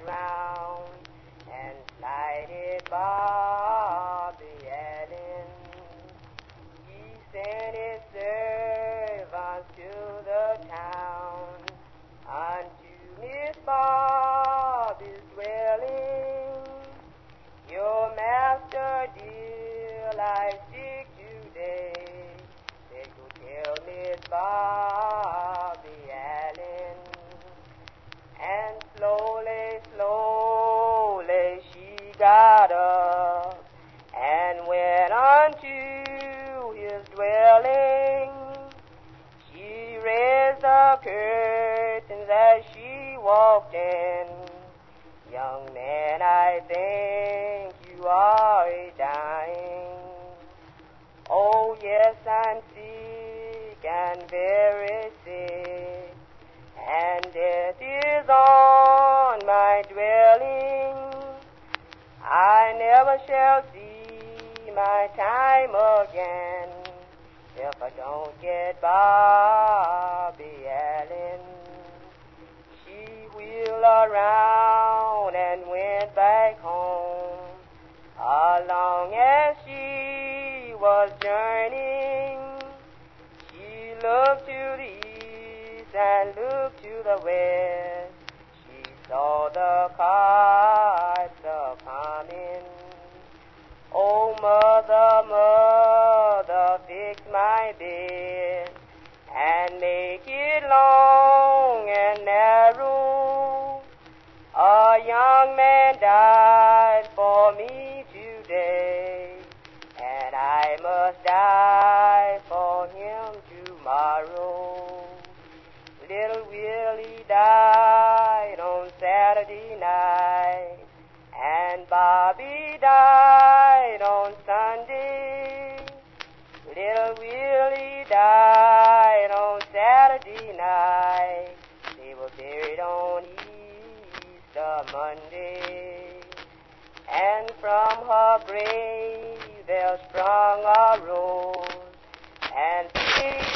ground and slighted Bobby Allen. He sent his servants to the town unto Miss Bobby's dwelling. Your master dear lies sick today. They go tell Miss Bobby Allen. And slowly, slowly she got up and went unto his dwelling. She raised the curtains as she walked in. Young man, I think you are dying. Oh yes, I'm sick and very sick, and death is on my dwelling. I never shall see my time again if I don't get Bobby Allen. She wheeled around and went back home. Along as she was journeying, she looked to the east and looked to the west. She saw the carts a-coming. Oh, mother, mother, fix my bed and make it long and narrow. A young man died for me today, and I must die for him tomorrow. Little Willie died on Saturday night, and Bobby died on Sunday. Little Willie died on Saturday night. They were buried on Easter Monday. And from her grave there sprung a rose, and